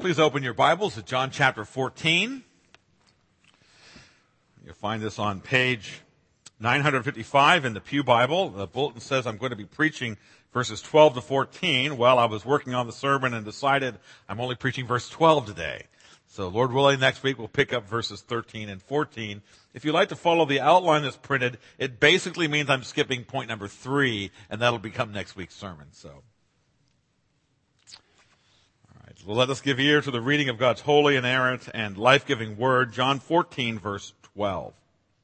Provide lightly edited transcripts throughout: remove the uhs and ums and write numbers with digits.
Please open your Bibles to John chapter 14. You'll find this on page 955 in the Pew Bible. The bulletin says I'm going to be preaching verses 12 to 14. Well, I was working on the sermon and decided I'm only preaching verse 12 today. So Lord willing, next week we'll pick up verses 13 and 14. If you'd like to follow the outline that's printed, it basically means I'm skipping point number 3, and that'll become next week's sermon. Well, let us give ear to the reading of God's holy, inerrant, and life-giving word, John 14, verse 12.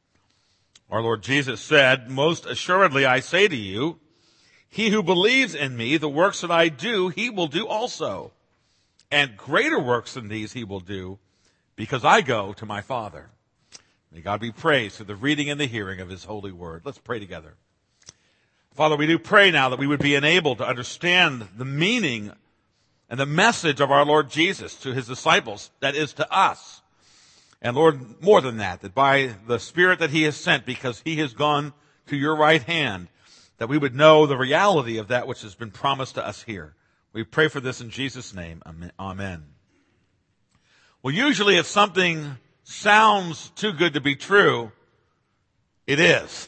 Our Lord Jesus said, "Most assuredly I say to you, he who believes in me, the works that I do, he will do also. And greater works than these he will do, because I go to my Father." May God be praised for the reading and the hearing of his holy word. Let's pray together. Father, we do pray now that we would be enabled to understand the meaning and the message of our Lord Jesus to his disciples, that is to us. And Lord, more than that, that by the Spirit that he has sent, because he has gone to your right hand, that we would know the reality of that which has been promised to us here. We pray for this in Jesus' name. Amen. Well, usually if something sounds too good to be true, it is.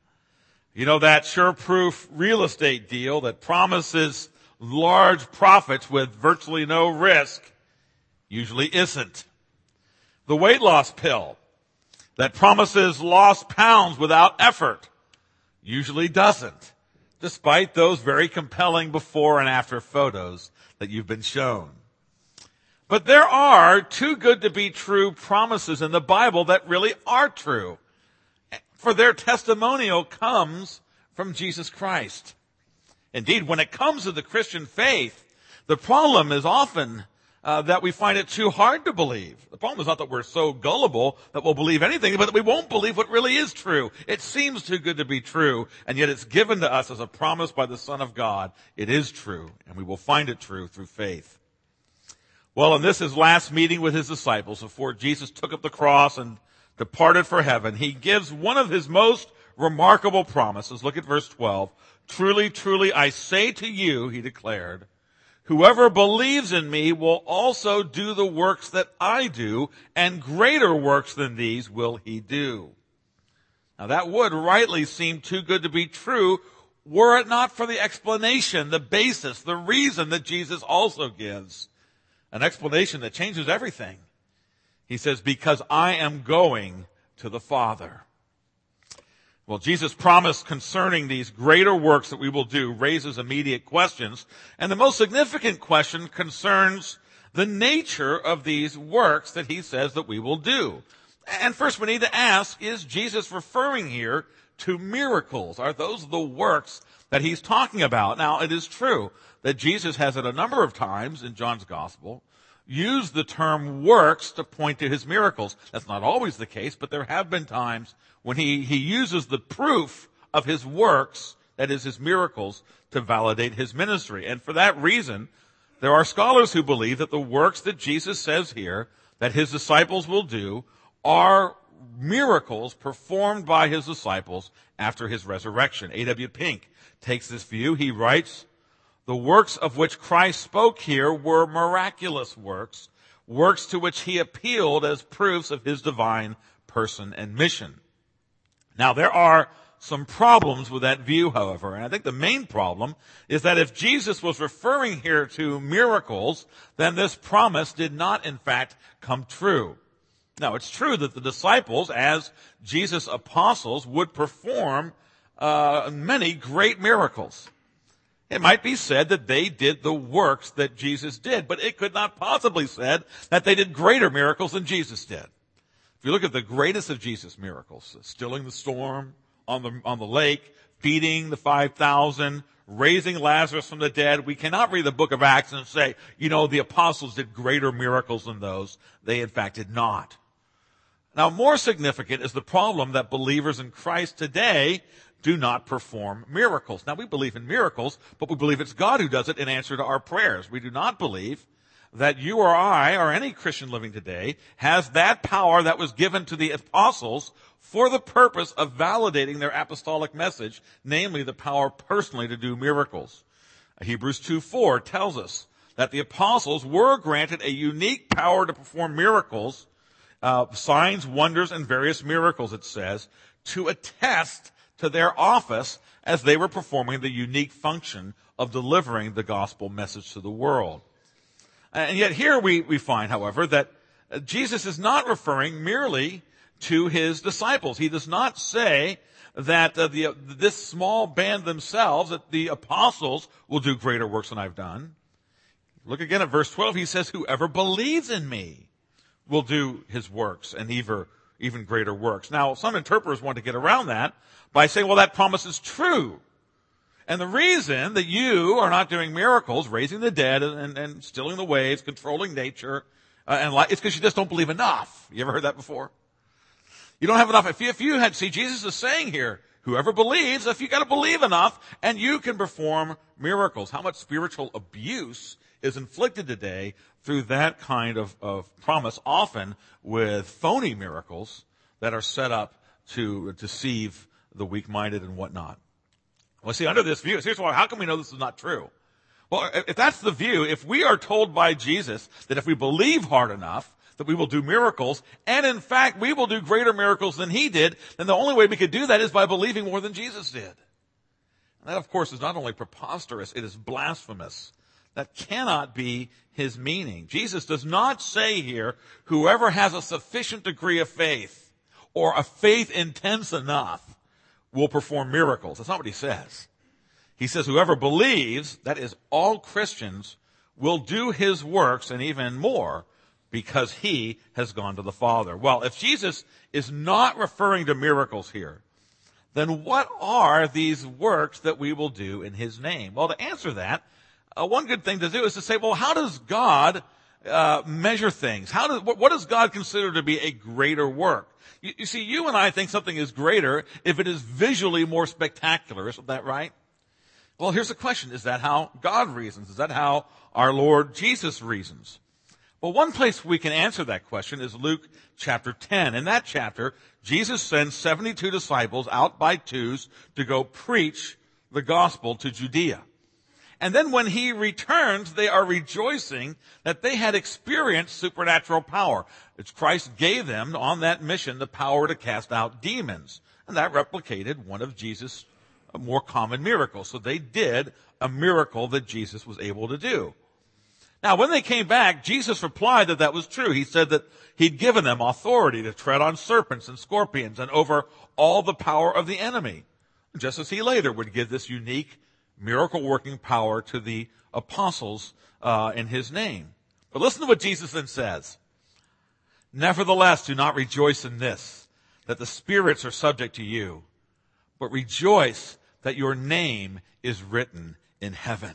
You know, that sure-proof real estate deal that promises large profits with virtually no risk usually isn't. The weight loss pill that promises lost pounds without effort usually doesn't, despite those very compelling before and after photos that you've been shown. But there are too good to be true promises in the Bible that really are true, for their testimonial comes from Jesus Christ. Indeed, when it comes to the Christian faith, the problem is often that we find it too hard to believe. The problem is not that we're so gullible that we'll believe anything, but that we won't believe what really is true. It seems too good to be true, and yet it's given to us as a promise by the Son of God. It is true, and we will find it true through faith. Well, in this his last meeting with his disciples before Jesus took up the cross and departed for heaven, he gives one of his most remarkable promises. Look at verse 12. "Truly, truly, I say to you," he declared, "whoever believes in me will also do the works that I do, and greater works than these will he do." Now that would rightly seem too good to be true were it not for the explanation, the basis, the reason that Jesus also gives. An explanation that changes everything. He says, "Because I am going to the Father." Well, Jesus' promise concerning these greater works that we will do raises immediate questions. And the most significant question concerns the nature of these works that he says that we will do. And first we need to ask, is Jesus referring here to miracles? Are those the works that he's talking about? Now, it is true that Jesus has at a number of times in John's gospel used the term works to point to his miracles. That's not always the case, but there have been times when he uses the proof of his works, that is his miracles, to validate his ministry. And for that reason, there are scholars who believe that the works that Jesus says here that his disciples will do are miracles performed by his disciples after his resurrection. A.W. Pink takes this view. He writes, "The works of which Christ spoke here were miraculous works, works to which he appealed as proofs of his divine person and mission." Now, there are some problems with that view, however, and I think the main problem is that if Jesus was referring here to miracles, then this promise did not, in fact, come true. Now, it's true that the disciples, as Jesus' apostles, would perform many great miracles. It might be said that they did the works that Jesus did, but it could not possibly be said that they did greater miracles than Jesus did. If you look at the greatest of Jesus' miracles, stilling the storm on the lake, feeding the 5,000, raising Lazarus from the dead, we cannot read the book of Acts and say, the apostles did greater miracles than those. They, in fact, did not. Now, more significant is the problem that believers in Christ today do not perform miracles. Now, we believe in miracles, but we believe it's God who does it in answer to our prayers. We do not believe that you or I or any Christian living today has that power that was given to the apostles for the purpose of validating their apostolic message, namely the power personally to do miracles. Hebrews 2:4 tells us that the apostles were granted a unique power to perform miracles, signs, wonders, and various miracles, it says, to attest to their office as they were performing the unique function of delivering the gospel message to the world. And yet here we find, however, that Jesus is not referring merely to his disciples. He does not say that this small band themselves, that the apostles will do greater works than I've done. Look again at verse 12. He says, whoever believes in me will do his works and even greater works. Now, some interpreters want to get around that by saying, well, that promise is true. And the reason that you are not doing miracles, raising the dead and stilling the waves, controlling nature, and life, it's because you just don't believe enough. You ever heard that before? You don't have enough. If you had, see, Jesus is saying here, whoever believes, if you got to believe enough, and you can perform miracles. How much spiritual abuse is inflicted today through that kind of promise, often with phony miracles that are set up to deceive the weak-minded and whatnot. Well, see, under this view, here's why, how can we know this is not true? Well, if that's the view, if we are told by Jesus that if we believe hard enough, that we will do miracles, and in fact, we will do greater miracles than he did, then the only way we could do that is by believing more than Jesus did. And that, of course, is not only preposterous, it is blasphemous. That cannot be his meaning. Jesus does not say here, whoever has a sufficient degree of faith, or a faith intense enough, will perform miracles. That's not what he says. He says whoever believes, that is all Christians, will do his works and even more because he has gone to the Father. Well, if Jesus is not referring to miracles here, then what are these works that we will do in his name? Well, to answer that, one good thing to do is to say, well, how does God measure things? What does God consider to be a greater work? You see, you and I think something is greater if it is visually more spectacular. Isn't that right? Well, here's the question. Is that how God reasons? Is that how our Lord Jesus reasons? Well, one place we can answer that question is Luke chapter 10. In that chapter, Jesus sends 72 disciples out by twos to go preach the gospel to Judea. And then when he returns, they are rejoicing that they had experienced supernatural power. It's Christ gave them on that mission the power to cast out demons. And that replicated one of Jesus' more common miracles. So they did a miracle that Jesus was able to do. Now, when they came back, Jesus replied that that was true. He said that he'd given them authority to tread on serpents and scorpions and over all the power of the enemy. Just as he later would give this unique miracle-working power to the apostles in his name. But listen to what Jesus then says. Nevertheless, do not rejoice in this, that the spirits are subject to you, but rejoice that your name is written in heaven.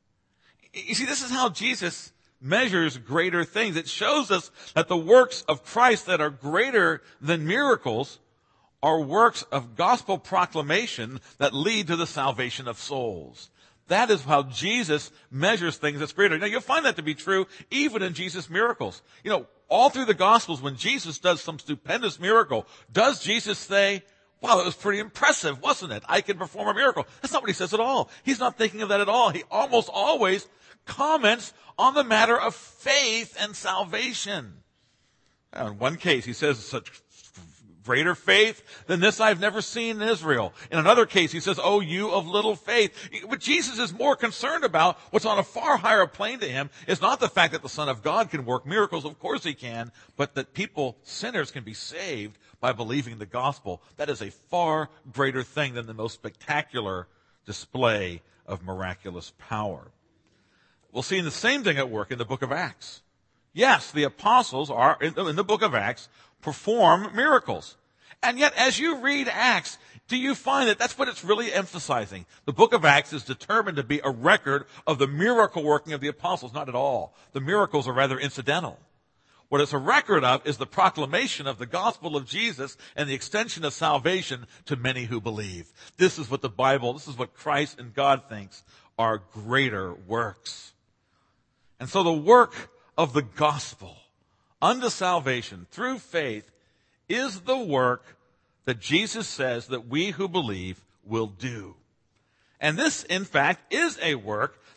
You see, this is how Jesus measures greater things. It shows us that the works of Christ that are greater than miracles are works of gospel proclamation that lead to the salvation of souls. That is how Jesus measures things that's greater. Now, you'll find that to be true even in Jesus' miracles. You know, all through the Gospels, when Jesus does some stupendous miracle, does Jesus say, wow, that was pretty impressive, wasn't it? I can perform a miracle. That's not what he says at all. He's not thinking of that at all. He almost always comments on the matter of faith and salvation. Now, in one case, he says such greater faith than this I've never seen in Israel. In another case, he says, oh, you of little faith. What Jesus is more concerned about, what's on a far higher plane to him, is not the fact that the Son of God can work miracles. Of course he can. But that people, sinners, can be saved by believing the gospel. That is a far greater thing than the most spectacular display of miraculous power. We'll see the same thing at work in the book of Acts. Yes, the apostles are, in the book of Acts, perform miracles. And yet, as you read Acts, do you find that that's what it's really emphasizing? The book of Acts is determined to be a record of the miracle working of the apostles. Not at all. The miracles are rather incidental. What it's a record of is the proclamation of the gospel of Jesus and the extension of salvation to many who believe. This is what the Bible, this is what Christ and God thinks are greater works. And so the work of the gospel unto salvation through faith is the work that Jesus says that we who believe will do. And this, in fact, is a work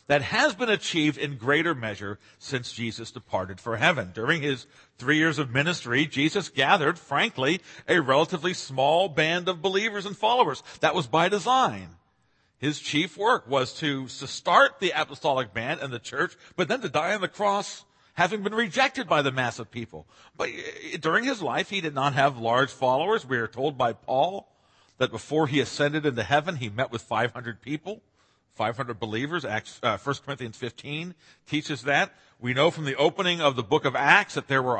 that has been achieved in greater measure since Jesus departed for heaven. During his 3 years of ministry, Jesus gathered, frankly, a relatively small band of believers and followers. That was by design. His chief work was to start the apostolic band and the church, but then to die on the cross, having been rejected by the mass of people. But during his life, he did not have large followers. We are told by Paul that before he ascended into heaven, he met with 500 people. 500 believers. 1 Corinthians 15 teaches that. We know from the opening of the book of Acts that there were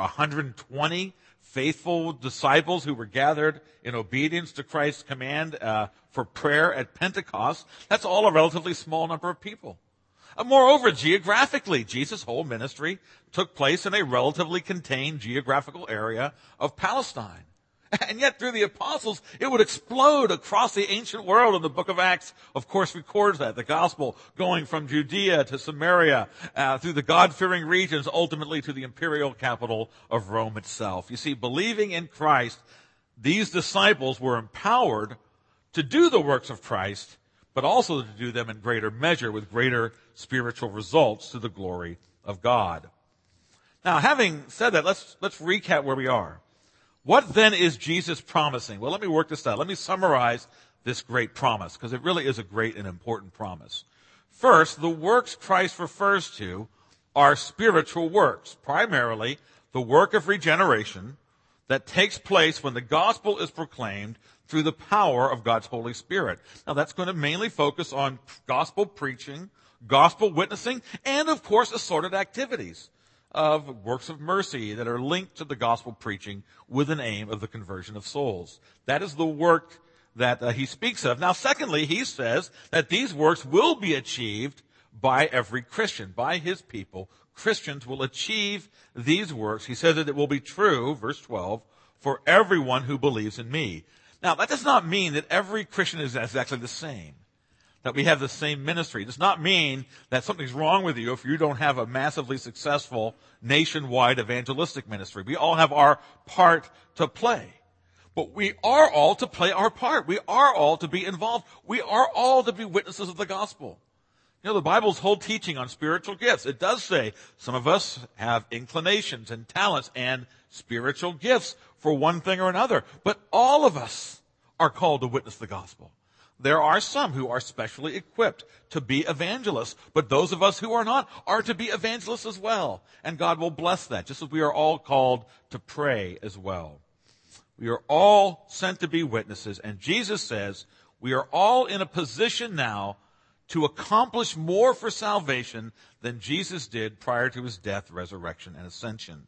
120 faithful disciples who were gathered in obedience to Christ's command for prayer at Pentecost. That's all a relatively small number of people. Moreover, geographically, Jesus' whole ministry took place in a relatively contained geographical area of Palestine. And yet, through the apostles, it would explode across the ancient world. And the book of Acts, of course, records that. The gospel going from Judea to Samaria, through the God-fearing regions, ultimately to the imperial capital of Rome itself. You see, believing in Christ, these disciples were empowered to do the works of Christ, but also to do them in greater measure with greater spiritual results to the glory of God. Now, having said that, let's recap where we are. What then is Jesus promising? Well, let me work this out. Let me summarize this great promise, because it really is a great and important promise. First, the works Christ refers to are spiritual works, primarily the work of regeneration that takes place when the gospel is proclaimed through the power of God's Holy Spirit. Now, that's going to mainly focus on gospel preaching, gospel witnessing, and, of course, assorted activities of works of mercy that are linked to the gospel preaching with an aim of the conversion of souls. That is the work that he speaks of. Now, secondly, he says that these works will be achieved by every Christian, by his people. Christians will achieve these works. He says that it will be true, verse 12, for everyone who believes in me. Now, that does not mean that every Christian is exactly the same, that we have the same ministry. It does not mean that something's wrong with you if you don't have a massively successful nationwide evangelistic ministry. We all have our part to play. But we are all to play our part. We are all to be involved. We are all to be witnesses of the gospel. You know, the Bible's whole teaching on spiritual gifts, it does say some of us have inclinations and talents and spiritual gifts for one thing or another. But all of us are called to witness the gospel. There are some who are specially equipped to be evangelists, but those of us who are not are to be evangelists as well. And God will bless that, just as we are all called to pray as well. We are all sent to be witnesses, and Jesus says we are all in a position now to accomplish more for salvation than Jesus did prior to his death, resurrection, and ascension.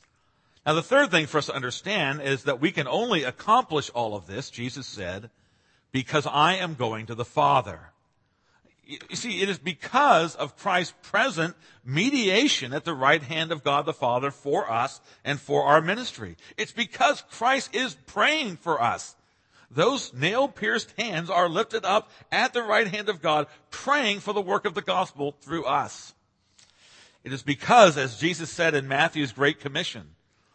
Now, the third thing for us to understand is that we can only accomplish all of this, Jesus said, because I am going to the Father. You see, it is because of Christ's present mediation at the right hand of God the Father for us and for our ministry. It's because Christ is praying for us. Those nail-pierced hands are lifted up at the right hand of God, praying for the work of the gospel through us. It is because, as Jesus said in Matthew's Great Commission,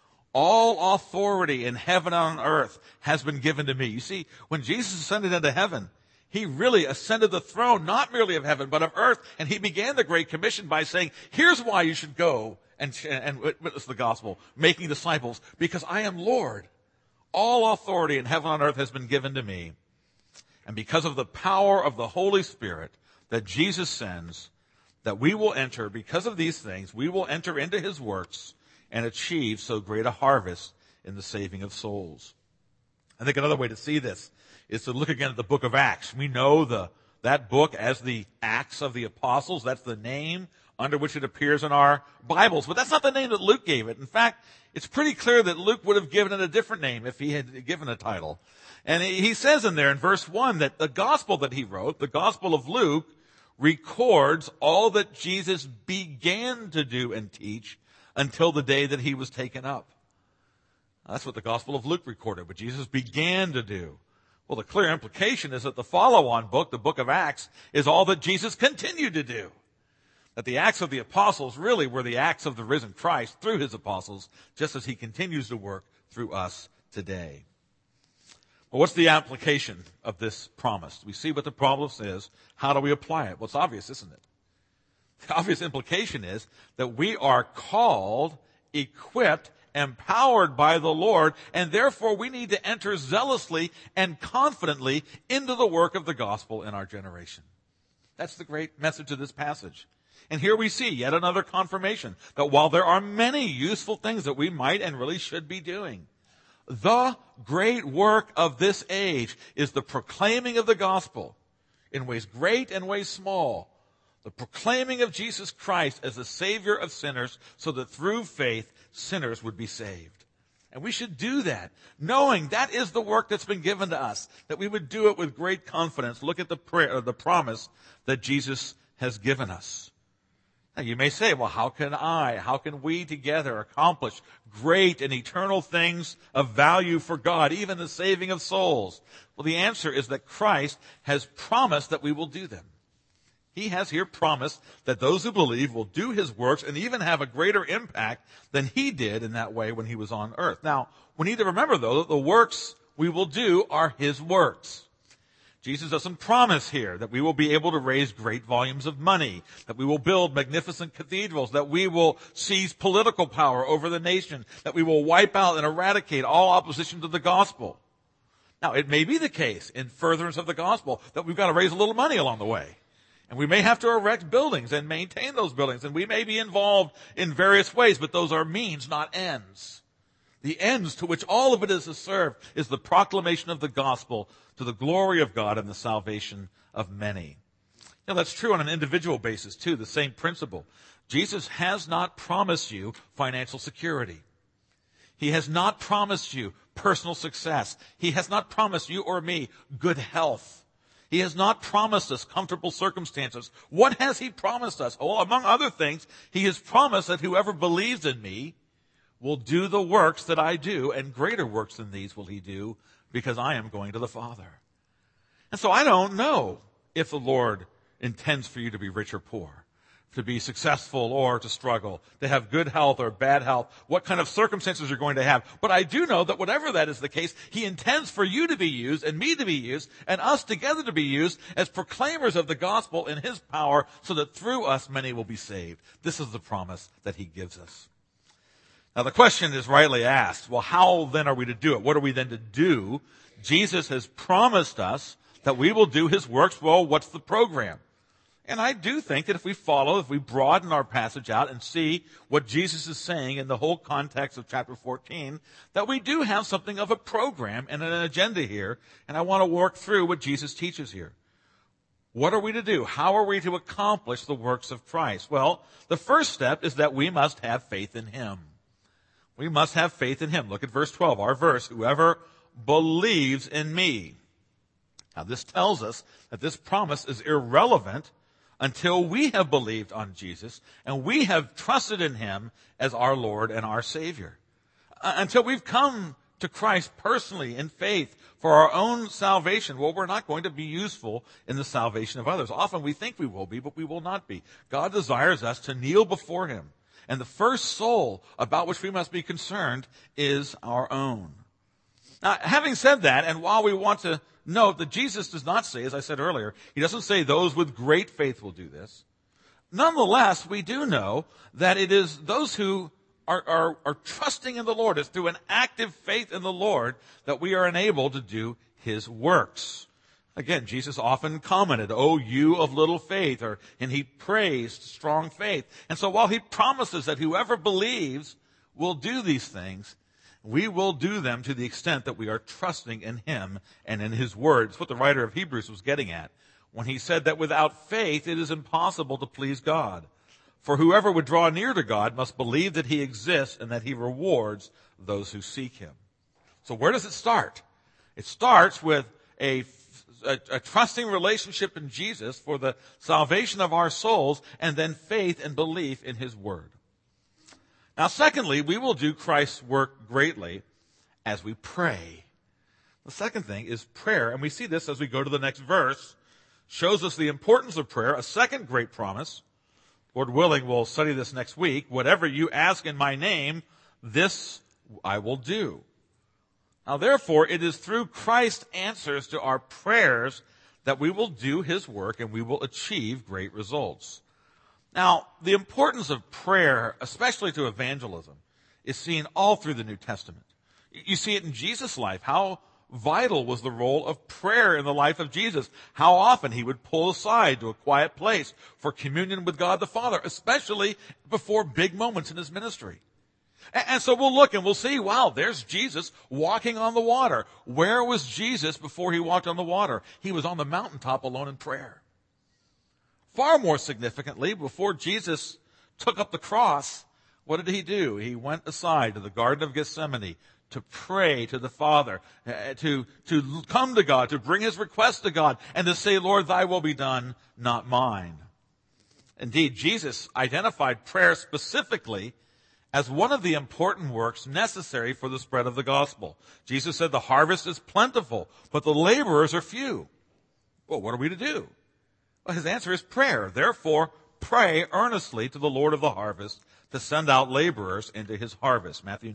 all authority in heaven and on earth has been given to me. You see, when Jesus ascended into heaven, he really ascended the throne, not merely of heaven, but of earth. And he began the Great Commission by saying, here's why you should go and witness the gospel, making disciples, because I am Lord. All authority in heaven and on earth has been given to me. And because of the power of the Holy Spirit that Jesus sends, that we will enter, because of these things, we will enter into his works and achieve so great a harvest in the saving of souls. I think another way to see this is to look again at the book of Acts. We know that book as the Acts of the Apostles. That's the name under which it appears in our Bibles. But that's not the name that Luke gave it. In fact, it's pretty clear that Luke would have given it a different name if he had given a title. And he says in there in verse 1 that the gospel that he wrote, the gospel of Luke, records all that Jesus began to do and teach until the day that he was taken up. That's what the Gospel of Luke recorded, what Jesus began to do. Well, the clear implication is that the follow-on book, the book of Acts, is all that Jesus continued to do. That the Acts of the Apostles really were the acts of the risen Christ through his apostles, just as he continues to work through us today. Well, what's the application of this promise? We see what the promise is. How do we apply it? Well, it's obvious, isn't it? The obvious implication is that we are called, equipped, empowered by the Lord, and therefore we need to enter zealously and confidently into the work of the gospel in our generation. That's the great message of this passage. And here we see yet another confirmation that while there are many useful things that we might and really should be doing, the great work of this age is the proclaiming of the gospel in ways great and ways small. The proclaiming of Jesus Christ as the Savior of sinners so that through faith sinners would be saved. And we should do that, knowing that is the work that's been given to us, that we would do it with great confidence. Look at the prayer, the promise that Jesus has given us. Now you may say, well, how can we together accomplish great and eternal things of value for God, even the saving of souls? Well, the answer is that Christ has promised that we will do them. He has here promised that those who believe will do his works and even have a greater impact than he did in that way when he was on earth. Now, we need to remember, though, that the works we will do are his works. Jesus doesn't promise here that we will be able to raise great volumes of money, that we will build magnificent cathedrals, that we will seize political power over the nation, that we will wipe out and eradicate all opposition to the gospel. Now, it may be the case in furtherance of the gospel that we've got to raise a little money along the way. And we may have to erect buildings and maintain those buildings, and we may be involved in various ways, but those are means, not ends. The ends to which all of it is to serve is the proclamation of the gospel to the glory of God and the salvation of many. Now, that's true on an individual basis, too, the same principle. Jesus has not promised you financial security. He has not promised you personal success. He has not promised you or me good health. He has not promised us comfortable circumstances. What has he promised us? Oh, among other things, he has promised that whoever believes in me will do the works that I do, and greater works than these will he do, because I am going to the Father. And so I don't know if the Lord intends for you to be rich or poor, to be successful or to struggle, to have good health or bad health, what kind of circumstances you're going to have. But I do know that whatever that is the case, he intends for you to be used and me to be used and us together to be used as proclaimers of the gospel in his power so that through us many will be saved. This is the promise that he gives us. Now the question is rightly asked, well, how then are we to do it? What are we then to do? Jesus has promised us that we will do his works. Well, what's the program? And I do think that if we broaden our passage out and see what Jesus is saying in the whole context of chapter 14, that we do have something of a program and an agenda here. And I want to work through what Jesus teaches here. What are we to do? How are we to accomplish the works of Christ? Well, the first step is that we must have faith in him. We must have faith in him. Look at verse 12, our verse, whoever believes in me. Now this tells us that this promise is irrelevant until we have believed on Jesus and we have trusted in him as our Lord and our Savior. Until we've come to Christ personally in faith for our own salvation, well, we're not going to be useful in the salvation of others. Often we think we will be, but we will not be. God desires us to kneel before him. And the first soul about which we must be concerned is our own. Now, having said that, and while we want to note that Jesus does not say, as I said earlier, he doesn't say those with great faith will do this. Nonetheless, we do know that it is those who are trusting in the Lord. It's through an active faith in the Lord that we are enabled to do his works. Again, Jesus often commented, "Oh, you of little faith," and he praised strong faith. And so while he promises that whoever believes will do these things, we will do them to the extent that we are trusting in him and in his word. It's what the writer of Hebrews was getting at when he said that without faith it is impossible to please God. For whoever would draw near to God must believe that he exists and that he rewards those who seek him. So where does it start? It starts with a trusting relationship in Jesus for the salvation of our souls, and then faith and belief in his word. Now, secondly, we will do Christ's work greatly as we pray. The second thing is prayer, and we see this as we go to the next verse, shows us the importance of prayer. A second great promise, Lord willing, we'll study this next week. Whatever you ask in my name, this I will do. Now, therefore, it is through Christ's answers to our prayers that we will do his work and we will achieve great results. Now, the importance of prayer, especially to evangelism, is seen all through the New Testament. You see it in Jesus' life. How vital was the role of prayer in the life of Jesus? How often he would pull aside to a quiet place for communion with God the Father, especially before big moments in his ministry. And so we'll look and we'll see, wow, there's Jesus walking on the water. Where was Jesus before he walked on the water? He was on the mountaintop alone in prayer. Far more significantly, before Jesus took up the cross, what did he do? He went aside to the Garden of Gethsemane to pray to the Father, to come to God, to bring his request to God, and to say, Lord, thy will be done, not mine. Indeed, Jesus identified prayer specifically as one of the important works necessary for the spread of the gospel. Jesus said the harvest is plentiful, but the laborers are few. Well, what are we to do? Well, his answer is prayer. Therefore, pray earnestly to the Lord of the harvest to send out laborers into his harvest. Matthew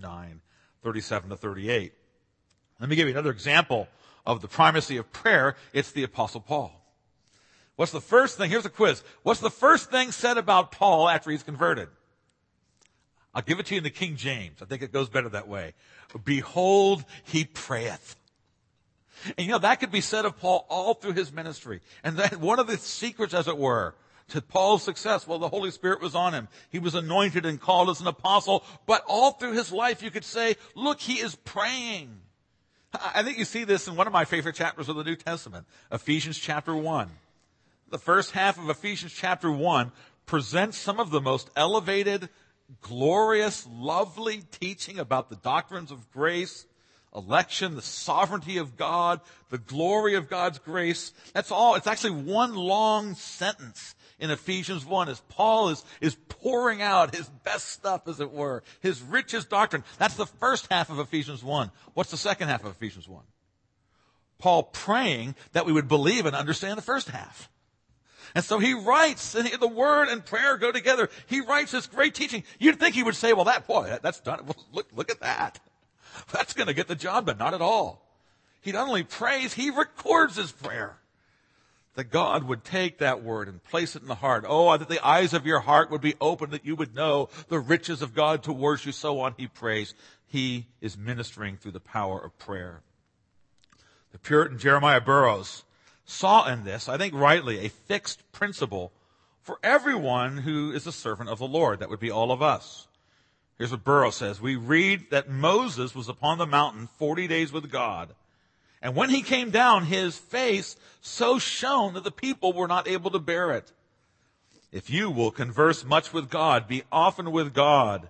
9:37-38. Let me give you another example of the primacy of prayer. It's the Apostle Paul. What's the first thing? Here's a quiz. What's the first thing said about Paul after he's converted? I'll give it to you in the King James. I think it goes better that way. Behold, he prayeth. And that could be said of Paul all through his ministry. And that one of the secrets, as it were, to Paul's success, well, the Holy Spirit was on him. He was anointed and called as an apostle. But all through his life, you could say, look, he is praying. I think you see this in one of my favorite chapters of the New Testament, Ephesians chapter 1. The first half of Ephesians chapter 1 presents some of the most elevated, glorious, lovely teaching about the doctrines of grace, election, the sovereignty of God, the glory of God's grace. That's all. It's actually one long sentence in Ephesians 1 as Paul is pouring out his best stuff, as it were, his richest doctrine. That's the first half of Ephesians 1. What's the second half of Ephesians 1? Paul praying that we would believe and understand the first half. And so he writes, and the word and prayer go together. He writes this great teaching. You'd think he would say, well, that's done. Well, look at that. That's going to get the job done. Not at all. He not only prays, he records his prayer. That God would take that word and place it in the heart. Oh, that the eyes of your heart would be open, that you would know the riches of God towards you. So on he prays. He is ministering through the power of prayer. The Puritan Jeremiah Burroughs saw in this, I think rightly, a fixed principle for everyone who is a servant of the Lord. That would be all of us. Here's what Burroughs says. We read that Moses was upon the mountain 40 days with God. And when he came down, his face so shone that the people were not able to bear it. If you will converse much with God, be often with God,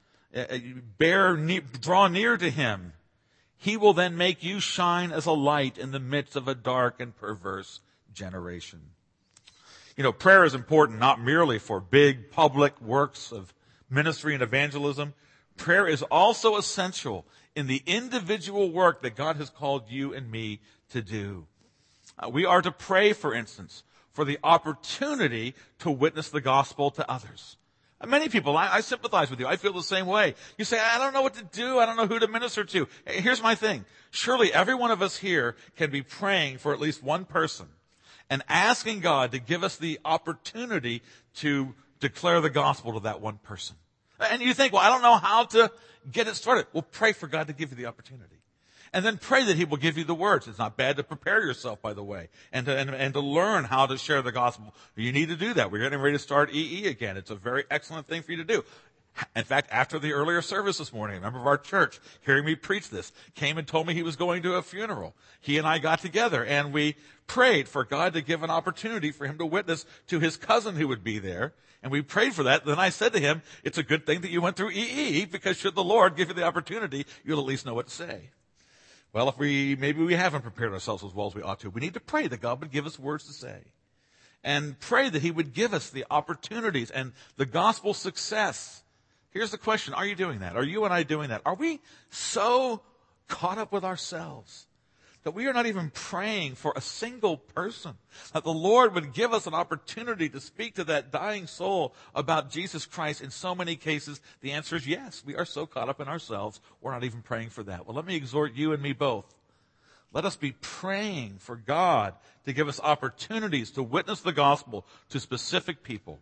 draw near to him, he will then make you shine as a light in the midst of a dark and perverse generation. Prayer is important not merely for big public works of ministry and evangelism. Prayer is also essential in the individual work that God has called you and me to do. We are to pray, for instance, for the opportunity to witness the gospel to others. Many people, I sympathize with you. I feel the same way. You say, I don't know what to do. I don't know who to minister to. Here's my thing. Surely every one of us here can be praying for at least one person and asking God to give us the opportunity to declare the gospel to that one person. And you think, well, I don't know how to get it started. Well, pray for God to give you the opportunity. And then pray that he will give you the words. It's not bad to prepare yourself, by the way, and to learn how to share the gospel. You need to do that. We're getting ready to start EE again. It's a very excellent thing for you to do. In fact, after the earlier service this morning, a member of our church, hearing me preach this, came and told me he was going to a funeral. He and I got together and we prayed for God to give an opportunity for him to witness to his cousin who would be there. And we prayed for that. Then I said to him, it's a good thing that you went through EE, because should the Lord give you the opportunity, you'll at least know what to say. Well, maybe we haven't prepared ourselves as well as we ought to. We need to pray that God would give us words to say. And pray that he would give us the opportunities and the gospel success. Here's the question. Are you doing that? Are you and I doing that? Are we so caught up with ourselves that we are not even praying for a single person? That the Lord would give us an opportunity to speak to that dying soul about Jesus Christ. In so many cases, the answer is yes. We are so caught up in ourselves, we're not even praying for that. Well, let me exhort you and me both. Let us be praying for God to give us opportunities to witness the gospel to specific people.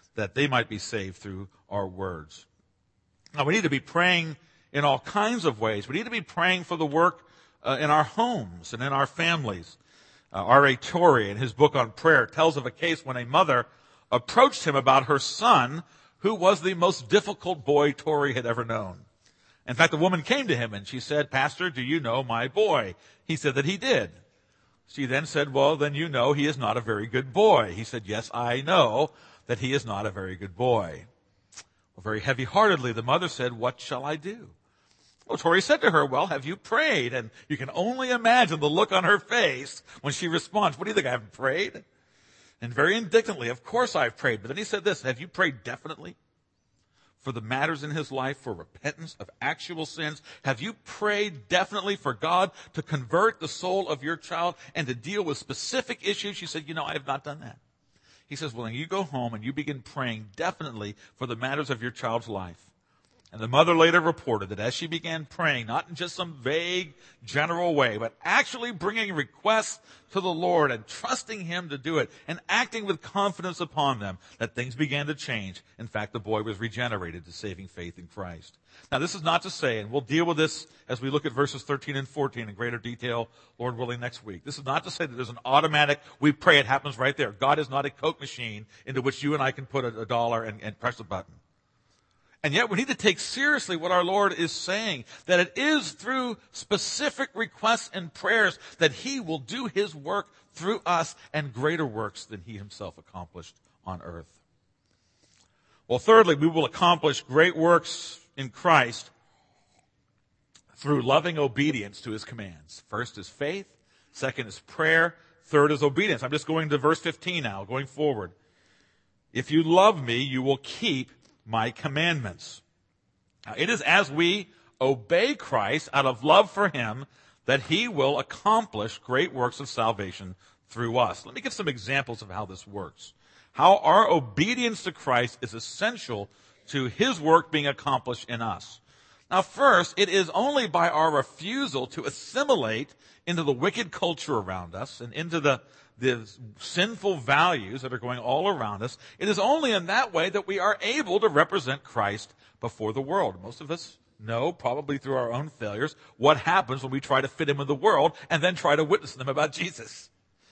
that they might be saved through our words. Now, we need to be praying in all kinds of ways. We need to be praying for the work in our homes and in our families. R.A. Torrey, in his book on prayer, tells of a case when a mother approached him about her son, who was the most difficult boy Torrey had ever known. In fact, the woman came to him and she said, "Pastor, do you know my boy?" He said that he did. She then said, "Well, then you know he is not a very good boy." He said, "Yes, I know that he is not a very good boy." Well, very heavy-heartedly, the mother said, "What shall I do?" Well, Torrey said to her, "Well, have you prayed?" And you can only imagine the look on her face when she responds, "What do you think, I haven't prayed?" And very indignantly, "Of course I've prayed." But then he said this, "Have you prayed definitely for the matters in his life, for repentance of actual sins? Have you prayed definitely for God to convert the soul of your child and to deal with specific issues?" She said, "I have not done that." He says, "Well, then you go home and you begin praying definitely for the matters of your child's life." And the mother later reported that as she began praying, not in just some vague, general way, but actually bringing requests to the Lord and trusting Him to do it and acting with confidence upon them, that things began to change. In fact, the boy was regenerated to saving faith in Christ. Now, this is not to say, and we'll deal with this as we look at verses 13 and 14 in greater detail, Lord willing, next week. This is not to say that there's an automatic, we pray, it happens right there. God is not a Coke machine into which you and I can put a dollar and press a button. And yet we need to take seriously what our Lord is saying, that it is through specific requests and prayers that He will do His work through us and greater works than He Himself accomplished on earth. Well, thirdly, we will accomplish great works in Christ through loving obedience to His commands. First is faith, second is prayer, third is obedience. I'm just going to verse 15 now, going forward. "If you love me, you will keep my commandments." Now, it is as we obey Christ out of love for Him that He will accomplish great works of salvation through us. Let me give some examples of how this works. How our obedience to Christ is essential to His work being accomplished in us. Now, first, it is only by our refusal to assimilate into the wicked culture around us and into the sinful values that are going all around us. It is only in that way that we are able to represent Christ before the world. Most of us know, probably through our own failures, what happens when we try to fit in with the world and then try to witness to them about Jesus.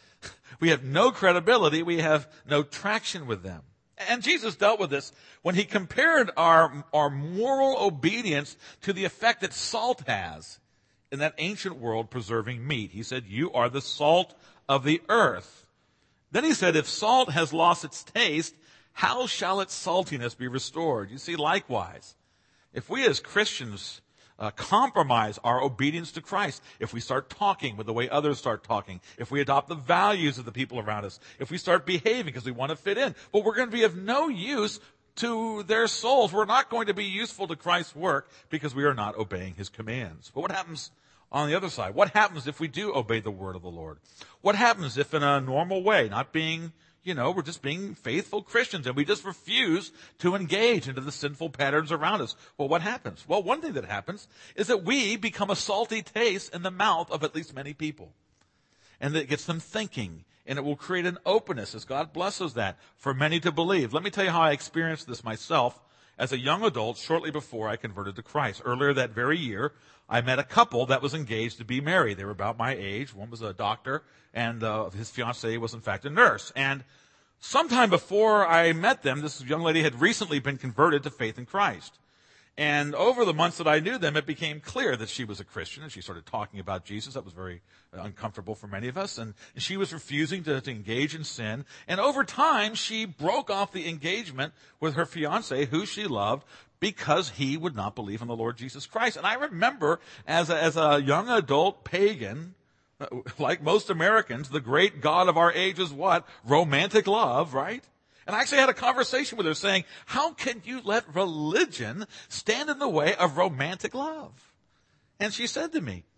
We have no credibility. We have no traction with them. And Jesus dealt with this when He compared our moral obedience to the effect that salt has in that ancient world preserving meat. He said, "You are the salt of the earth." Then He said, "If salt has lost its taste, how shall its saltiness be restored?" You see, likewise, if we as Christians compromise our obedience to Christ, if we start talking with the way others start talking, if we adopt the values of the people around us, if we start behaving because we want to fit in, well, we're going to be of no use to their souls. We're not going to be useful to Christ's work because we are not obeying His commands. But what happens on the other side? What happens if we do obey the word of the Lord? What happens if in a normal way, not being, we're just being faithful Christians and we just refuse to engage into the sinful patterns around us? Well, what happens? Well, one thing that happens is that we become a salty taste in the mouth of at least many people. And that gets them thinking. And it will create an openness, as God blesses that, for many to believe. Let me tell you how I experienced this myself as a young adult shortly before I converted to Christ. Earlier that very year, I met a couple that was engaged to be married. They were about my age. One was a doctor, and his fiancée was, in fact, a nurse. And sometime before I met them, this young lady had recently been converted to faith in Christ. And over the months that I knew them, it became clear that she was a Christian, and she started talking about Jesus. That was very uncomfortable for many of us. And she was refusing to engage in sin. And over time, she broke off the engagement with her fiancé, who she loved, because he would not believe in the Lord Jesus Christ. And I remember, as a young adult pagan, like most Americans, the great God of our age is what? Romantic love, right? And I actually had a conversation with her saying, how can you let religion stand in the way of romantic love? And she said to me,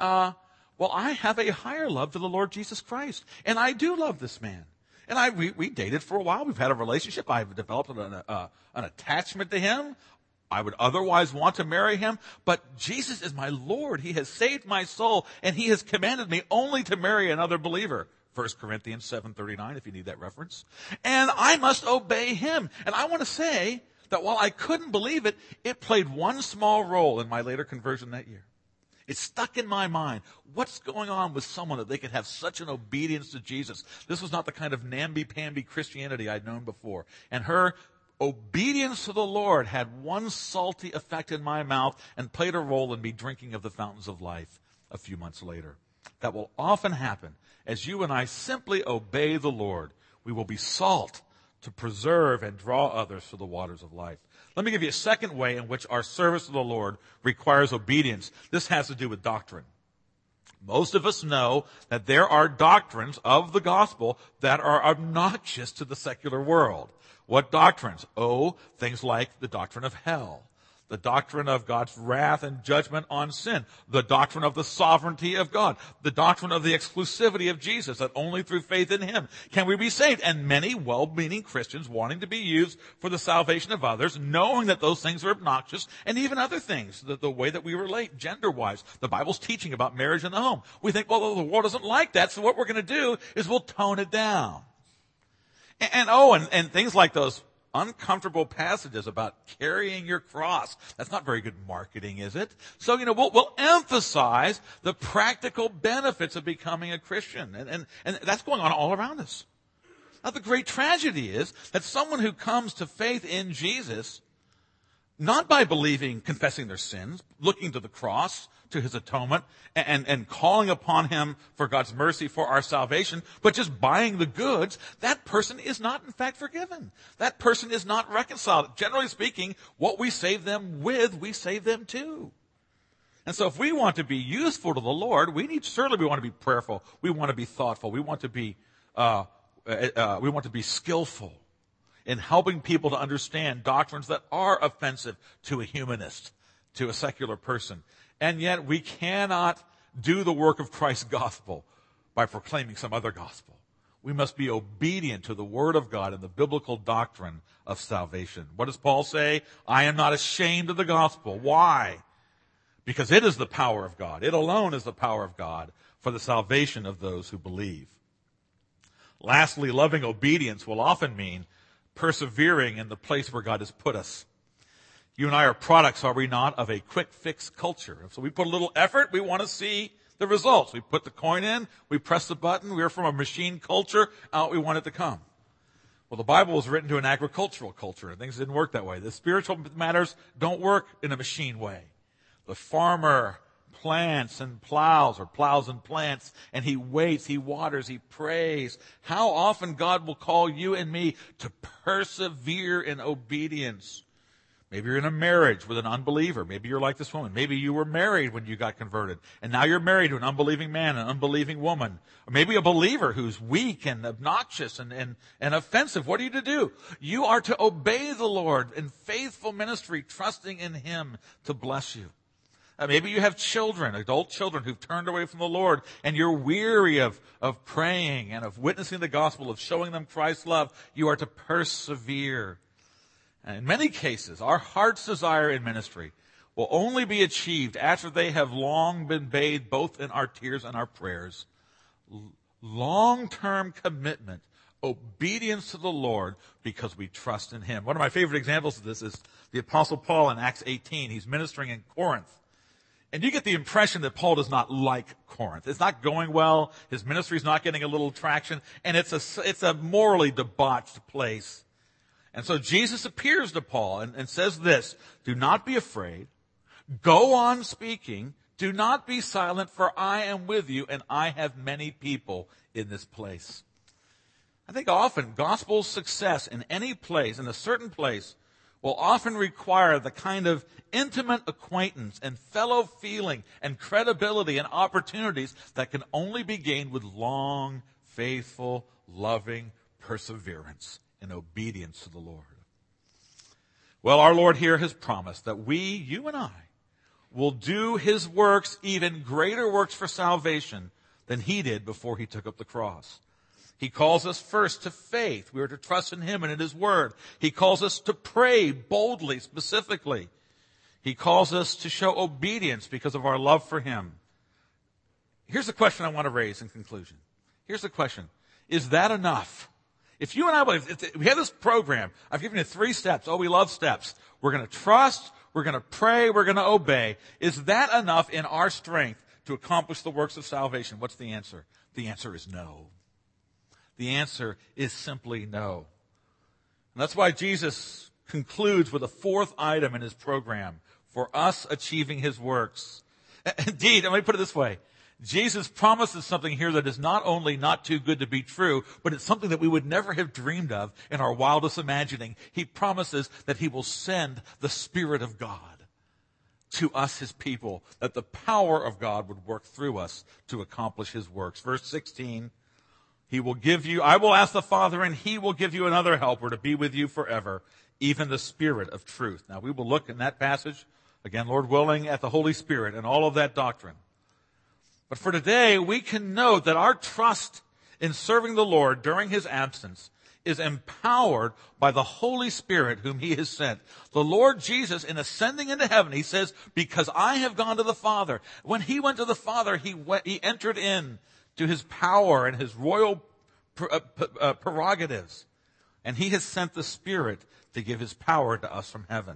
well, I have a higher love to the Lord Jesus Christ. And I do love this man. And we dated for a while. We've had a relationship. I've developed an attachment to him. I would otherwise want to marry him. But Jesus is my Lord. He has saved my soul. And He has commanded me only to marry another believer. 1 Corinthians 7:39, if you need that reference. And I must obey him. And I want to say that while I couldn't believe it, it played one small role in my later conversion that year. It stuck in my mind. What's going on with someone that they could have such an obedience to Jesus? This was not the kind of namby-pamby Christianity I'd known before. And her obedience to the Lord had one salty effect in my mouth and played a role in me drinking of the fountains of life a few months later. That will often happen as you and I simply obey the Lord. We will be salt to preserve and draw others to the waters of life. Let me give you a second way in which our service to the Lord requires obedience. This has to do with doctrine. Most of us know that there are doctrines of the gospel that are obnoxious to the secular world. What doctrines? Oh, things like the doctrine of hell, the doctrine of God's wrath and judgment on sin, the doctrine of the sovereignty of God, the doctrine of the exclusivity of Jesus, that only through faith in him can we be saved. And many well-meaning Christians wanting to be used for the salvation of others, knowing that those things are obnoxious, and even other things, the way that we relate gender-wise. The Bible's teaching about marriage in the home. We think, well, the world doesn't like that, so what we're going to do is we'll tone it down. And things like those uncomfortable passages about carrying your cross. That's not very good marketing, is it? So, we'll emphasize the practical benefits of becoming a Christian. And that's going on all around us. Now, the great tragedy is that someone who comes to faith in Jesus, not by believing, confessing their sins, looking to the cross, to his atonement, and calling upon him for God's mercy for our salvation, but just buying the goods, that person is not in fact forgiven. That person is not reconciled. Generally speaking, what we save them with, we save them to. And so if we want to be useful to the Lord, we want to be prayerful. We want to be thoughtful. We want to be skillful in helping people to understand doctrines that are offensive to a humanist, to a secular person. And yet we cannot do the work of Christ's gospel by proclaiming some other gospel. We must be obedient to the word of God and the biblical doctrine of salvation. What does Paul say? I am not ashamed of the gospel. Why? Because it is the power of God. It alone is the power of God for the salvation of those who believe. Lastly, loving obedience will often mean persevering in the place where God has put us. You and I are products, are we not, of a quick fix culture. So we put a little effort, we want to see the results. We put the coin in, we press the button, we're from a machine culture, out we want it to come. Well, the Bible was written to an agricultural culture, and things didn't work that way. The spiritual matters don't work in a machine way. The farmer plants and plows, or plows and plants, and he waits, he waters, he prays. How often God will call you and me to persevere in obedience. Maybe you're in a marriage with an unbeliever. Maybe you're like this woman. Maybe you were married when you got converted, and now you're married to an unbelieving man, an unbelieving woman. Or maybe a believer who's weak and obnoxious and offensive. What are you to do? You are to obey the Lord in faithful ministry, trusting in him to bless you. Maybe you have children, adult children who've turned away from the Lord, and you're weary of praying and of witnessing the gospel, of showing them Christ's love. You are to persevere. And in many cases, our heart's desire in ministry will only be achieved after they have long been bathed both in our tears and our prayers. Long-term commitment, obedience to the Lord because we trust in him. One of my favorite examples of this is the Apostle Paul in Acts 18. He's ministering in Corinth. And you get the impression that Paul does not like Corinth. It's not going well. His ministry's not getting a little traction. And it's a morally debauched place. And so Jesus appears to Paul and says this, do not be afraid. Go on speaking. Do not be silent, for I am with you, and I have many people in this place. I think often gospel success in any place, in a certain place, will often require the kind of intimate acquaintance and fellow feeling and credibility and opportunities that can only be gained with long, faithful, loving perseverance in obedience to the Lord. Well, our Lord here has promised that we, you and I, will do his works, even greater works for salvation than he did before he took up the cross. He calls us first to faith. We are to trust in him and in his word. He calls us to pray boldly, specifically. He calls us to show obedience because of our love for him. Here's the question I want to raise in conclusion. Here's the question. Is that enough? If you and I believe, if we have this program, I've given you 3 steps. Oh, we love steps. We're going to trust, we're going to pray, we're going to obey. Is that enough in our strength to accomplish the works of salvation? What's the answer? The answer is no. The answer is simply no. And that's why Jesus concludes with a 4th item in his program for us achieving his works. Indeed, let me put it this way. Jesus promises something here that is not only not too good to be true, but it's something that we would never have dreamed of in our wildest imagining. He promises that he will send the Spirit of God to us, his people, that the power of God would work through us to accomplish his works. Verse 16, I will ask the Father, and he will give you another helper to be with you forever, even the Spirit of truth. Now, we will look in that passage, again, Lord willing, at the Holy Spirit and all of that doctrine. But for today, we can note that our trust in serving the Lord during his absence is empowered by the Holy Spirit whom he has sent. The Lord Jesus, in ascending into heaven, he says, because I have gone to the Father. When he went to the Father, he entered in to his power and his royal prerogatives. And he has sent the Spirit to give his power to us from heaven.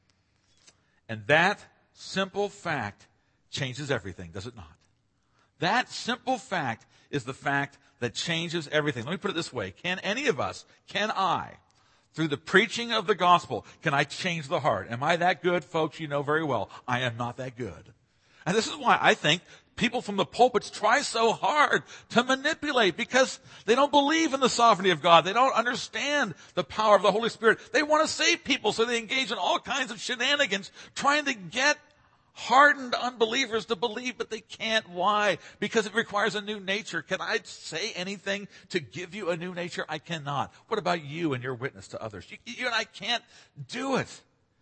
And that simple fact changes everything, does it not? That simple fact is the fact that changes everything. Let me put it this way. Can any of us, can I, through the preaching of the gospel, can I change the heart? Am I that good? Folks, you know very well, I am not that good. And this is why I think people from the pulpits try so hard to manipulate, because they don't believe in the sovereignty of God. They don't understand the power of the Holy Spirit. They want to save people, so they engage in all kinds of shenanigans trying to get hardened unbelievers to believe, but they can't. Why? Because it requires a new nature. Can I say anything to give you a new nature? I cannot. What about you and your witness to others? You and I can't do it.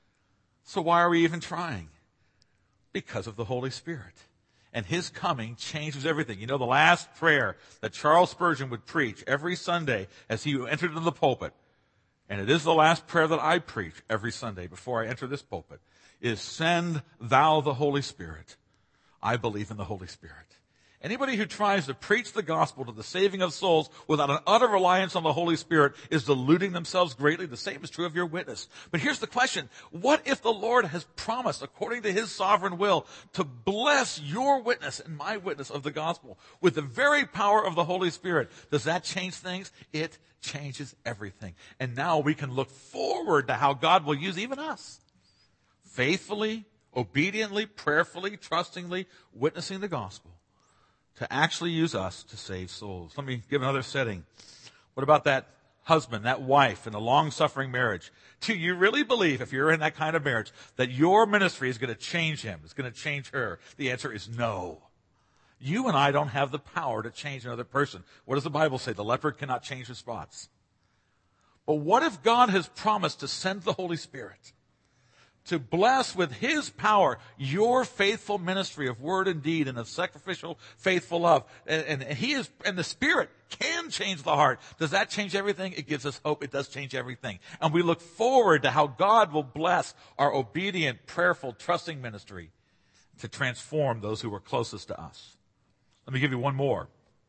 So why are we even trying? Because of the Holy Spirit. And his coming changes everything. You know, the last prayer that Charles Spurgeon would preach every Sunday as he entered into the pulpit, and it is the last prayer that I preach every Sunday before I enter this pulpit, is send thou the Holy Spirit. I believe in the Holy Spirit. Anybody who tries to preach the gospel to the saving of souls without an utter reliance on the Holy Spirit is deluding themselves greatly. The same is true of your witness. But here's the question. What if the Lord has promised, according to his sovereign will, to bless your witness and my witness of the gospel with the very power of the Holy Spirit? Does that change things? It changes everything. And now we can look forward to how God will use even us. Faithfully, obediently, prayerfully, trustingly, witnessing the gospel to actually use us to save souls. Let me give another setting. What about that husband, that wife in a long-suffering marriage? Do you really believe, if you're in that kind of marriage, that your ministry is going to change him, it's going to change her? The answer is no. You and I don't have the power to change another person. What does the Bible say? The leopard cannot change his spots. But what if God has promised to send the Holy Spirit to bless with his power your faithful ministry of word and deed and of sacrificial, faithful love? And the Spirit can change the heart. Does that change everything? It gives us hope. It does change everything. And we look forward to how God will bless our obedient, prayerful, trusting ministry to transform those who are closest to us. Let me give you one more.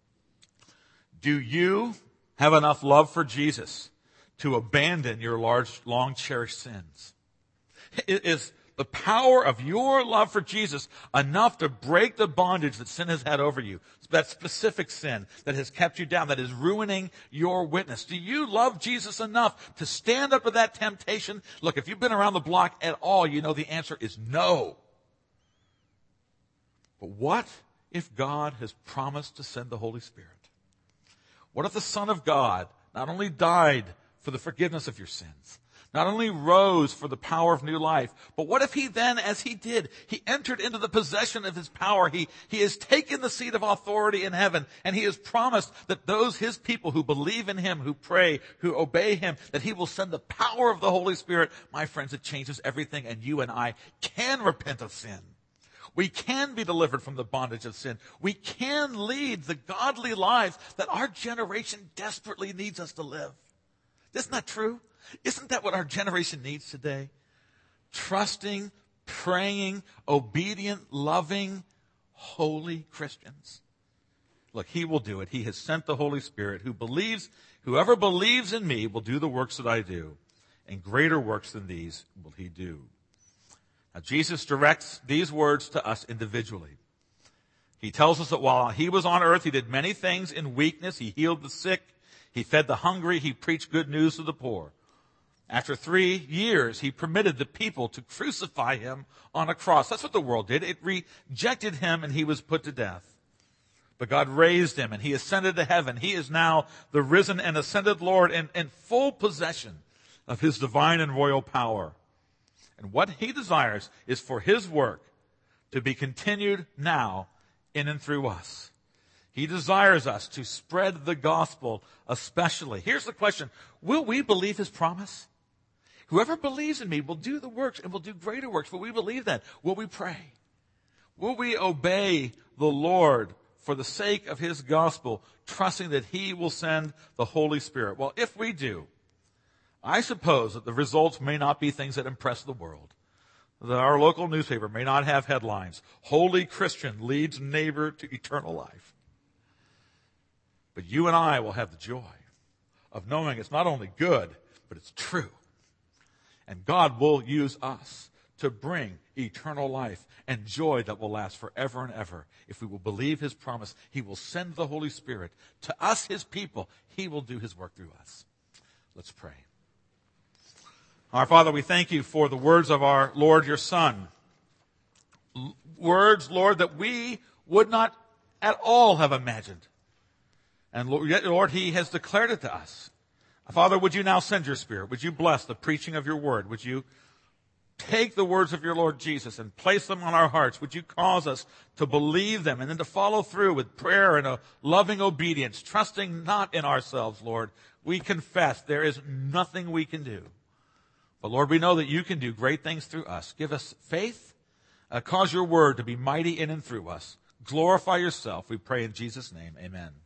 Do you have enough love for Jesus to abandon your long cherished sins? Is the power of your love for Jesus enough to break the bondage that sin has had over you? That specific sin that has kept you down, that is ruining your witness. Do you love Jesus enough to stand up to that temptation? Look, if you've been around the block at all, you know the answer is no. But what if God has promised to send the Holy Spirit? What if the Son of God not only died for the forgiveness of your sins, not only rose for the power of new life, but what if he then, as he did, he entered into the possession of his power. He has taken the seat of authority in heaven, and he has promised that those, his people who believe in him, who pray, who obey him, that he will send the power of the Holy Spirit. My friends, it changes everything, and you and I can repent of sin. We can be delivered from the bondage of sin. We can lead the godly lives that our generation desperately needs us to live. Isn't that true? Isn't that what our generation needs today? Trusting, praying, obedient, loving, holy Christians. Look, he will do it. He has sent the Holy Spirit whoever believes in me will do the works that I do, and greater works than these will he do. Now, Jesus directs these words to us individually. He tells us that while he was on earth, he did many things in weakness. He healed the sick. He fed the hungry. He preached good news to the poor. After 3 years, he permitted the people to crucify him on a cross. That's what the world did. It rejected him and he was put to death. But God raised him and he ascended to heaven. He is now the risen and ascended Lord in full possession of his divine and royal power. And what he desires is for his work to be continued now in and through us. He desires us to spread the gospel especially. Here's the question. Will we believe his promise? Whoever believes in me will do the works and will do greater works. Will we believe that? Will we pray? Will we obey the Lord for the sake of his gospel, trusting that he will send the Holy Spirit? Well, if we do, I suppose that the results may not be things that impress the world. That our local newspaper may not have headlines, "Holy Christian leads neighbor to eternal life." But you and I will have the joy of knowing it's not only good, but it's true. And God will use us to bring eternal life and joy that will last forever and ever. If we will believe his promise, he will send the Holy Spirit to us, his people. He will do his work through us. Let's pray. Our Father, we thank you for the words of our Lord, your Son. Words, Lord, that we would not at all have imagined. And yet, Lord, he has declared it to us. Father, would you now send your Spirit? Would you bless the preaching of your word? Would you take the words of your Lord Jesus and place them on our hearts? Would you cause us to believe them and then to follow through with prayer and a loving obedience, trusting not in ourselves, Lord. We confess there is nothing we can do. But Lord, we know that you can do great things through us. Give us faith. Cause your word to be mighty in and through us. Glorify yourself. We pray in Jesus' name. Amen.